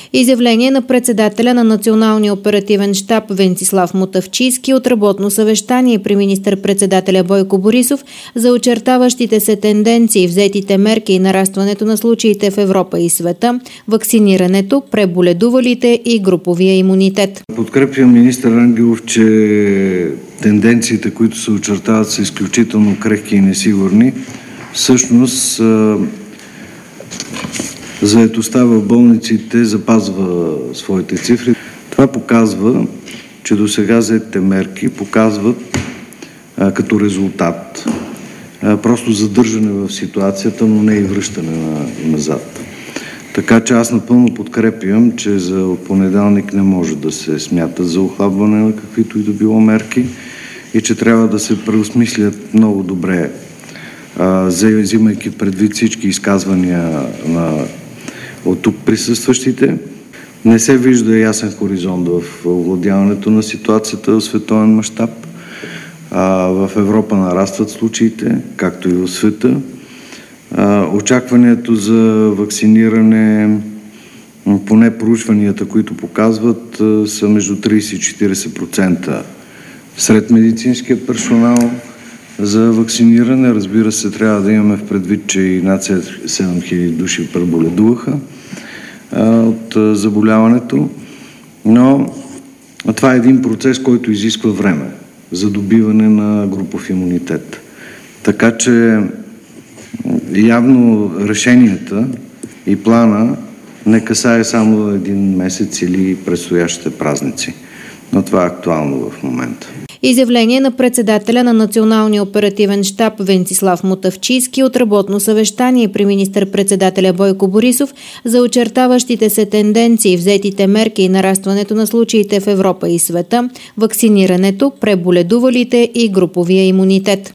Изявление на председателя на Националния оперативен щаб Венцислав Мутафчийски от работно съвещание при министър-председателя Бойко Борисов за очертаващите се тенденции, взетите мерки и нарастването на случаите в Европа и света, вакцинирането, преболедувалите и груповия имунитет. Подкрепям министър Ангелов, че тенденциите, които се очертават, са изключително крехки и несигурни. Всъщност, заетостта в болниците запазва своите цифри. Това показва, че досега взетите мерки показват като резултат просто задържане в ситуацията, но не и връщане назад. Така че аз напълно подкрепям, че за понеделник не може да се смята за охлабване на каквито и да било мерки и че трябва да се преосмислят много добре, взимайки предвид всички изказвания от тук присъстващите. Не се вижда ясен хоризонт в овладяването на ситуацията в световен мащаб. В Европа нарастват случаите, както и в света. Очакването за вакциниране, поне проучванията, които показват, са между 30 и 40% сред медицинския персонал за вакциниране. Разбира се, трябва да имаме в предвид, че и над 7000 души преболедуваха от заболяването, но това е един процес, който изисква време за добиване на групов имунитет. Така че явно решенията и плана не касае само един месец или предстоящите празници, но това е актуално в момента. Изявление на председателя на Националния оперативен щаб Венцислав Мутафчийски от работно съвещание при министър-председателя Бойко Борисов за очертаващите се тенденции, взетите мерки и нарастването на случаите в Европа и света, вакцинирането, преболедувалите и груповия имунитет.